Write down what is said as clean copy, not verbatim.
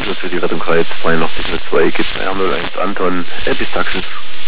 Anschluss für die Rettung Kreis 8202, Kids R01 Anton, Epistaxis.